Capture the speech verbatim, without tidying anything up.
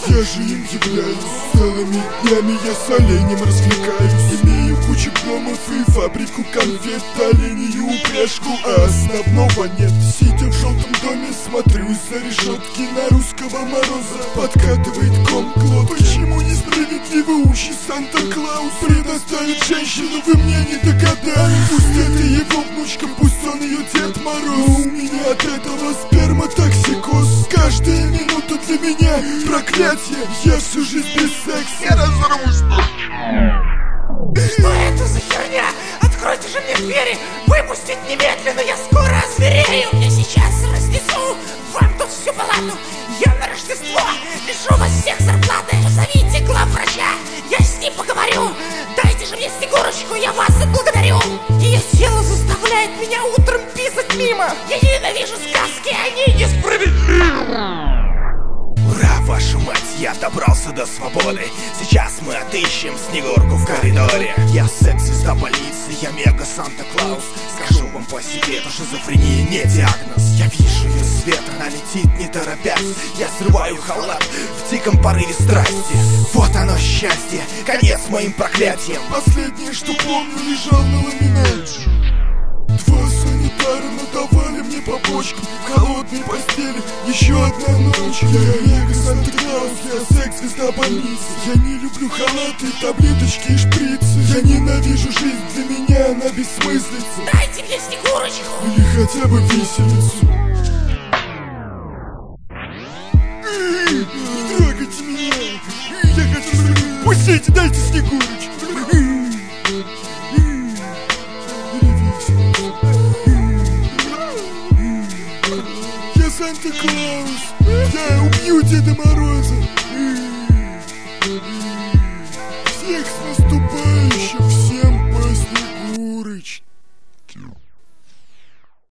Я же им являюсь. Целыми днями я с оленем развлекаюсь. Имею кучу гномов и фабрику конфет, оленью упряжку, а основного нет. Сидя в желтом доме, смотрю из-за решетки на русского Мороза. Подкатывает ком-кло. Почему несправедливо учи Санта-Клаус предоставит женщину, вы мне не догадались. Пусть это его внучка, пусть он ее Дед Мороз, но у меня от этого сперматоксикоз. Каждая минута для меня проклятие. Я всю жизнь без секса. Я разорвусь. Что это за херня? Откройте же мне двери. Выпустить немедленно, я скоро озверею. Я сейчас разнесу вам тут всю палату. Я на Рождество лишу вас всех зарплаты. Позовите главврача, я с ним поговорю. Дайте же мне Снегурочку, я вас отблагодарю. Ее тело заставляет меня утром писать мимо. Я ненавижу сказки, они несправедливы. Ура, вашу мать, я добрался до свободы. Сейчас мы отыщем Снегурку в коридоре. Я секс-звезда полиции, я мега-Санта-Клаус. Скажу вам по себе, это шизофрения не диагноз. Я вижу ее свет, она летит не торопясь. Я срываю халат в диком порыве страсти. Вот оно счастье, конец моим проклятиям. Последнее, что помню, лежал на ламинате. Два санитара надавали мне по почкам в холодной постели. Еще одна ночь. Я мега Санта-Клаус, я секс-звезда больницы. Я не люблю халаты, таблеточки и шприцы. Я ненавижу жизнь, для меня она бессмыслица. Дайте мне Снегурочку. Или хотя бы виселицу. Не трогайте меня. Я хочу... Пустите, дайте Снегурочку. Я Санта-Клаус, я убью Деда Мороза.